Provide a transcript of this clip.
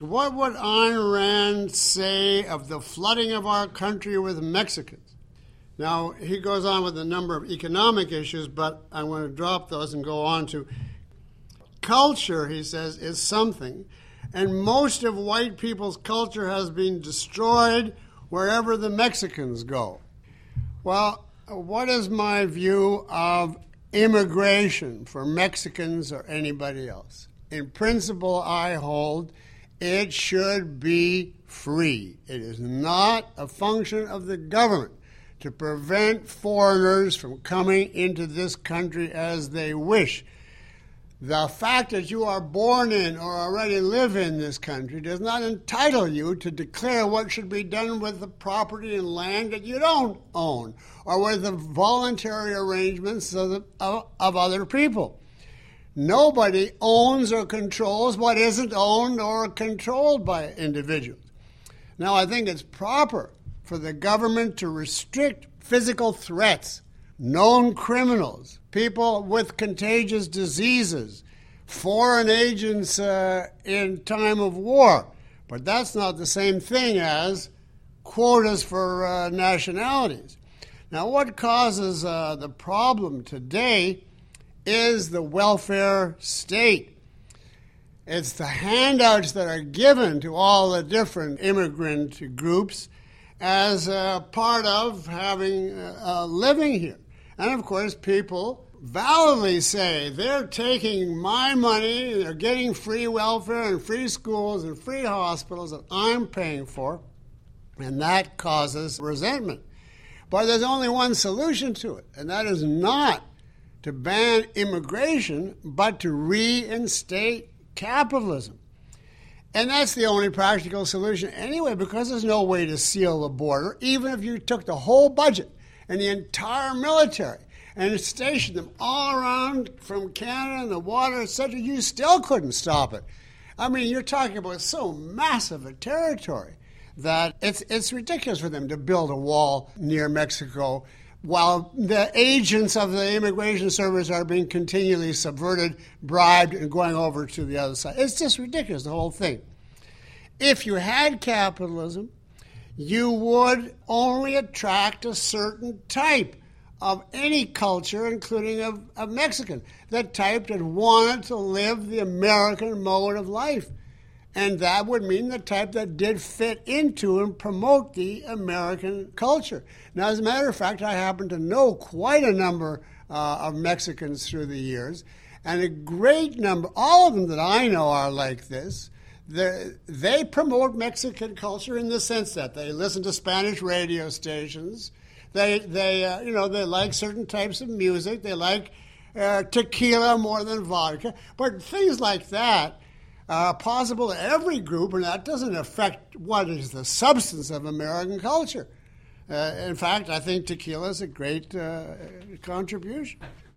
What would Ayn Rand say of the flooding of our country with Mexicans? Now, he goes on with a number of economic issues, but I want to drop those and go on to culture, he says, is something. And most of white people's culture has been destroyed wherever the Mexicans go. Well, what is my view of immigration for Mexicans or anybody else? In principle, I hold it should be free. It is not a function of the government to prevent foreigners from coming into this country as they wish. The fact that you are born in or already live in this country does not entitle you to declare what should be done with the property and land that you don't own, or with the voluntary arrangements of other people. Nobody owns or controls what isn't owned or controlled by individuals. Now, I think it's proper for the government to restrict physical threats, known criminals, people with contagious diseases, foreign agents in time of war. But that's not the same thing as quotas for nationalities. Now, what causes the problem today is the welfare state. It's the handouts that are given to all the different immigrant groups as part of having living here. And of course, people validly say they're taking my money, they're getting free welfare and free schools and free hospitals that I'm paying for, and that causes resentment. But there's only one solution to it, and that is not to ban immigration, but to reinstate capitalism. And that's the only practical solution anyway, because there's no way to seal the border, even if you took the whole budget and the entire military and stationed them all around from Canada and the water, etc., you still couldn't stop it. I mean, you're talking about so massive a territory that it's ridiculous for them to build a wall near Mexico while the agents of the Immigration Service are being continually subverted, bribed, and going over to the other side. It's just ridiculous, the whole thing. If you had capitalism, you would only attract a certain type of any culture, including of Mexican, the type that wanted to live the American mode of life. And that would mean the type that did fit into and promote the American culture. Now, as a matter of fact, I happen to know quite a number of Mexicans through the years, and a great number, all of them that I know are like this. They promote Mexican culture in the sense that they listen to Spanish radio stations. They like certain types of music. They like tequila more than vodka. But things like that are possible to every group, and that doesn't affect what is the substance of American culture. In fact, I think tequila is a great contribution.